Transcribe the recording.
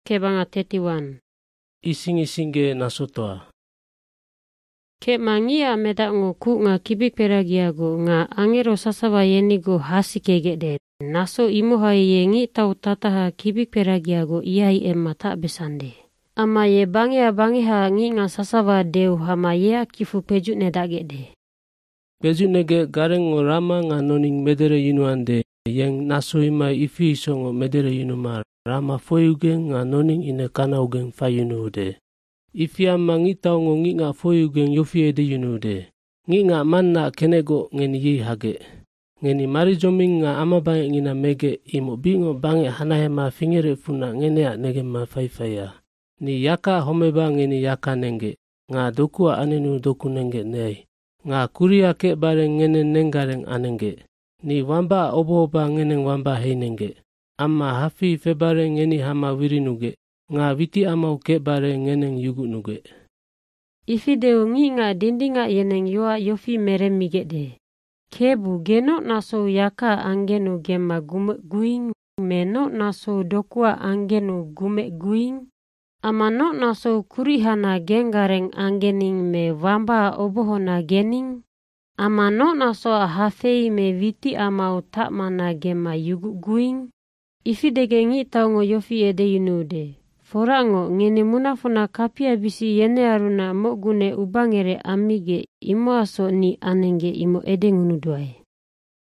Kebanga 31. Ising-ising ge nasotoa. Ke mangia medango ku nga kibik peragiago nga angero sasawa yenigo hasikegede. Naso imuhai yengi tau tataha kibik peragiago iyai emma tak besande. Ama ye bangeha ngi nga sasawa deu hama yea kifu pejuk nedagede. Pejuk nege gareng rama nga noning medere yinuande yang naso ima ifi isongo medere yinumar rama foyuge nga noning ine kanauge fayunude. Ifi ama ngi tau ngi nga foyuge yofi ede yunude. Ngi nga manna kenego ngeni yi hage. Ngeni mari joming nga ama bange ngina mege imo bingo bange hanahema fingere funa ngenea nege ma faya. Ni yaka homeba ngeni yaka nenge. Nga dokua anenu doku nenge nei. Nga kuria ke bare ngene nengareng anenge. Ni wamba obo-oba ngene wamba heinenge. Amma hafi febare ngeni hama wirinuge. Nga witi amau ke bare ngene yugu nuge. Ifi deu ngi nga dindinga yeneng yoa yofi meremigede. Kebu geno naso yaka angenu gemma guing meno naso dokua angenu guing. Amano naso kurihana gengareng angening me wamba obohona gening. Amano naso hafei me witi amau takmana gemma yugu guing. Ifi dege ngi taungo yofi ede yunude. Forango ngene munafuna kapia bisi yene aruna mo gune ubangere amige imo aso ni anenge imo ede ngunuduai.